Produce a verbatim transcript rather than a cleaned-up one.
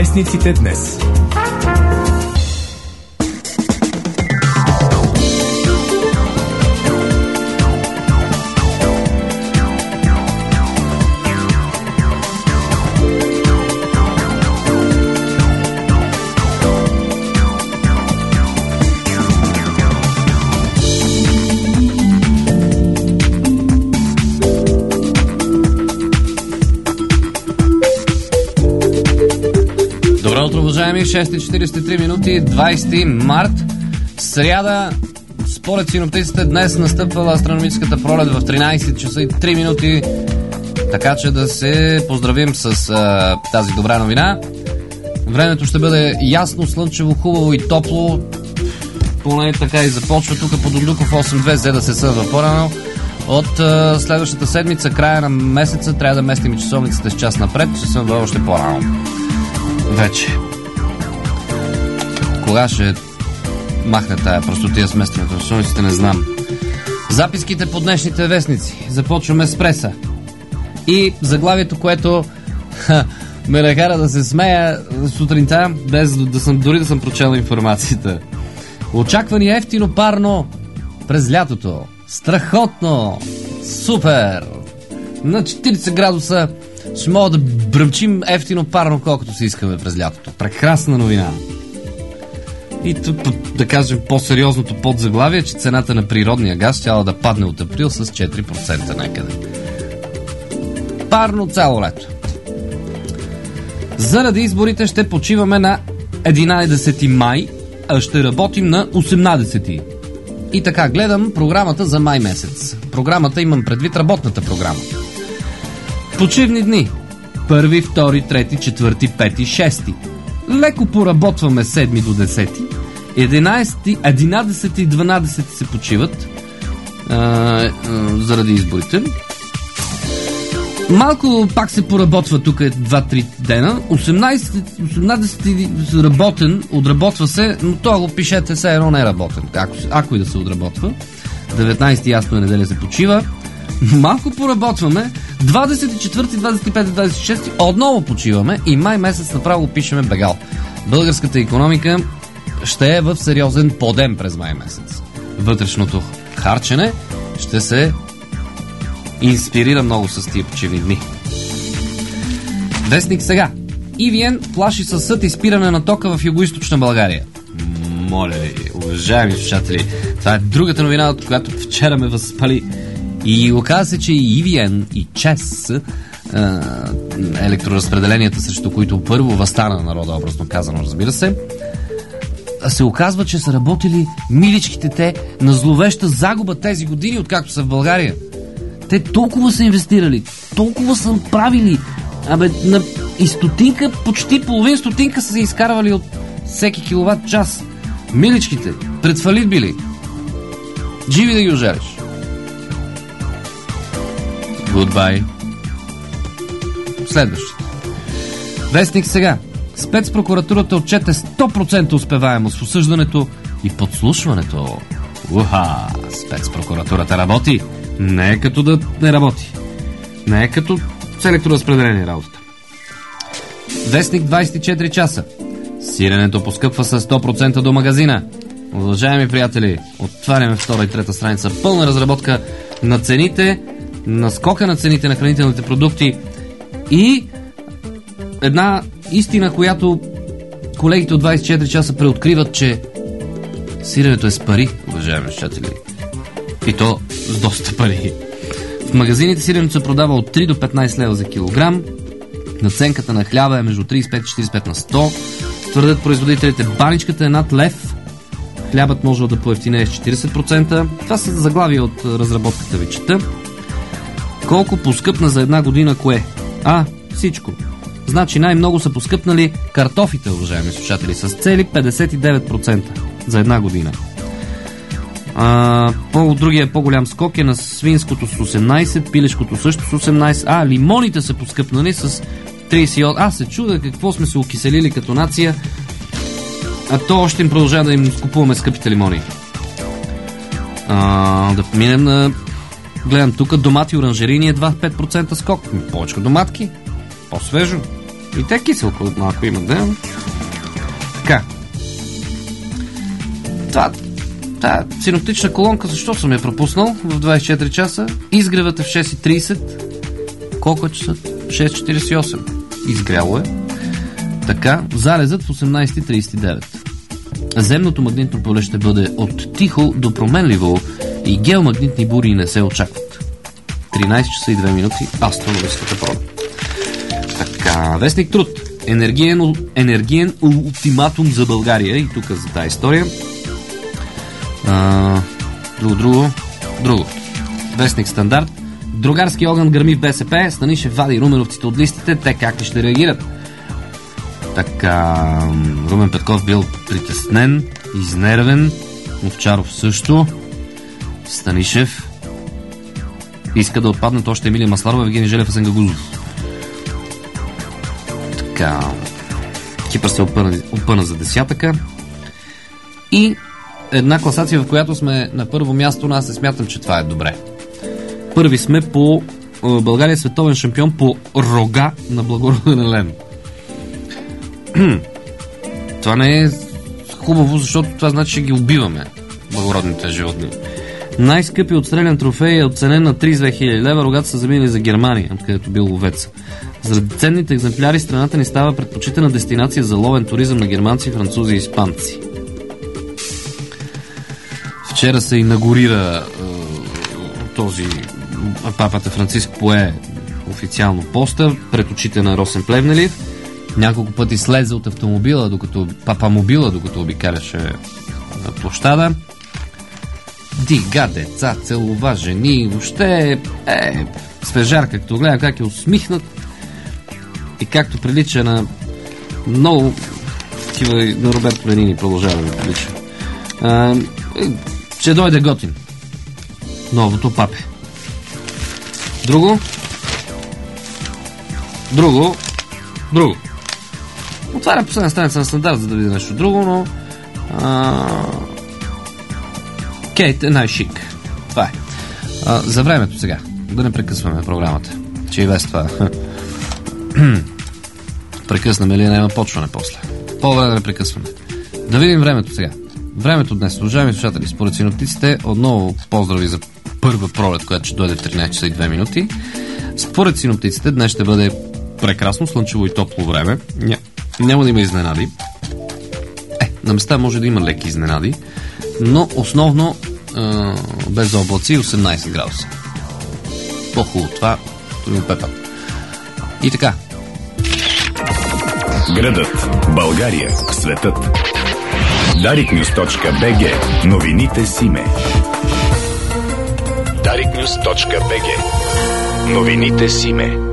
Вестниците днес. Добро утро, уважаеми! шест и четирийсет и три минути, двайсети март, сряда. Според синоптиците днес настъпвала астрономическата пролет в тринайсет часа и три минути, така че да се поздравим с а, тази добра новина. Времето ще бъде ясно, слънчево, хубаво и топло. Поне така и започва тук по Дондуков осем две, за да се съдва по-рано. От а, следващата седмица, края на месеца, трябва да местим и часовницата с час напред, ще се съдва още по-рано. Вече. Кога ще махне тая простотия с местенето на часовниците, не знам. Записките по днешните вестници. Започваме с преса. И заглавието, което ха, ме накара да се смея сутринта, без да съм, дори да съм прочел информацията. Очаквани ефтино парно през лятото. Страхотно! Супер! На четирийсет градуса ще мога да бръмчим ефтино парно, колкото си искаме през лятото. Прекрасна новина! И тук, да кажем, по-сериозното подзаглавие, че цената на природния газ щяла да падне от април с четири процента някъде. Парно цяло лето. Заради изборите ще почиваме на единайсети май, а ще работим на осемнайсети. И така, гледам програмата за май месец. Програмата имам предвид работната програма. Почивни дни. Първи, втори, трети, четвърти, пети, шести. Леко поработваме седми до десети. единайсети, единайсети и дванайсети се почиват а, а, заради изборите. Малко пак се поработва тук два-три дена. осемнайсети, осемнайсети работен, отработва се, но това го пишете все едно не е работен. Ако, ако и да се отработва. деветнайсети ясно е, неделя се почива. Малко поработваме. двадесет и четвърти, двадесет и пети, двадесет и шести отново почиваме и май месец направо пишеме бегал. Българската икономика ще е в сериозен подем през май месец. Вътрешното харчене ще се инспирира много с тия почивни дни. Вестник сега. и ви ен плаши със съд и спиране на тока в югоизточна България. Моля ви, уважаеми слушатели, това е другата новина, от която вчера ме възпали. И оказа се, че и и ви ен, и ЧЕЗ, електроразпределенията, срещу които първо възстана народа, образно казано, разбира се, се оказва, че са работили миличките те на зловеща загуба тези години, откакто са в България. Те толкова са инвестирали, толкова са правили, абе, на и стотинка, почти половин стотинка са се изкарвали от всеки киловатт час. Миличките, пред фалит били. Живи да ги ожариш. Goodbye. Следващото. Вестник сега. Спецпрокуратурата отчете сто процента успеваемост в осъждането и подслушването. Уха! Спецпрокуратурата работи. Не е като да не работи. Не е като с електроразпределение работата. Вестник двайсет и четири часа. Сиренето поскъпва с сто процента до магазина. Уважаеми приятели, отваряме втора и трета страница. Пълна разработка на цените, на скока на цените на хранителните продукти и една истина, която колегите от двайсет и четири часа преоткриват, че сиренето е с пари, уважаеми слушатели. И то с доста пари. В магазините сиренето се продава от три до петнайсет лева за килограм. Наценката на хляба е между трийсет и пет и четирийсет и пет на сто. Твърдят производителите, баничката е над лев. Хлябът може да поевтинее с четирийсет процента. Това са заглавия от разработката ви чета. Колко поскъпна за една година кое? А, всичко. Значи най-много са поскъпнали картофите, уважаеми слушатели, с цели петдесет и девет процента за една година. А, по, другия по-голям скок е на свинското с осемнайсет, пилешкото също с осемнайсет, а лимоните са поскъпнали с трийсет и осем. Аз се чудя какво сме се окиселили като нация, а то още им продължава да им скупуваме скъпите лимони. А, да поминем на... Гледам тук, домати и оранжерини едва пет процента скок. Повече доматки, по-свежо. И те киселко малко имат, да? Така. Това, тази синоптична колонка, защо съм я пропуснал в двайсет и четири часа? Изгревът е в шест и трийсет. Колко е часа? шест четирийсет и осем. Изгряло е. Така, залезът в осемнайсет и трийсет и девет. Земното магнитно поле ще бъде от тихо до променливо и геомагнитни бури не се очакват. тринайсет часа и две минути. Астрономическата пролет. Така, вестник Труд. Енергиен, енергиен ултиматум за България. И тук за тази история. А, друго, друго, друго. Вестник Стандарт. Другарски огън гърми в БСП. Станишев вади руменовците от листите. Те как ли ще реагират? Така, Румен Петков бил притеснен, изнервен, Овчаров също, Станишев иска да отпаднат още Емилия Масларова, Евгений Желев, Асен Гагузов. Така, Кипър се опъна, опъна за десятъка и една класация, в която сме на първо място, но аз не смятам, че това е добре. Първи сме по България световен шампион по рога на благороден елен. Това не е хубаво, защото това значи, че ги убиваме, благородните животни. Най-скъпи отстрелян трофей е оценен на трийсет и две хиляди лева. Рогата са заминали за Германия, откъдето бил ловец. Заради ценните екземпляри страната ни става предпочитана дестинация за ловен туризъм на германци, французи и испанци. Вчера се инаугурира е, този папата Франциск пое официално поста пред очите на Росен Плевнелиев. Няколко пъти слезе от автомобила, докато папамобила, докато обикаляше на площада. Дига деца, целува жени, въобще е свежар, както гледам как е усмихнат и както прилича на много такива на Роберто Ленини продължава да прилича. А, ще дойде готин. Новото папе. Друго? Друго? Друго. Отваря последна страница на Стандарт, за да видя нещо друго, но а... Кейт е най-шик. Това е. А, за времето сега. Да не прекъсваме програмата. Че и без това. Прекъснаме ли, няма почване после. По-добре да не прекъсваме. Да видим времето сега. Времето днес, уважаеми слушатели, според синоптиците, отново поздрави за първа пролет, която ще дойде в тринайсет часа и две минути. Според синоптиците, днес ще бъде прекрасно, слънчево и топло време. Ня, няма да има изненади. Е, на места може да има леки изненади, но основно е, без облаци осемнайсет градуса. По-хубаво това, това пепа. И така. Градът, България, светът. дарик нюз точка би джи. Новините Симе. дарик нюз точка би джи. Новините Симе.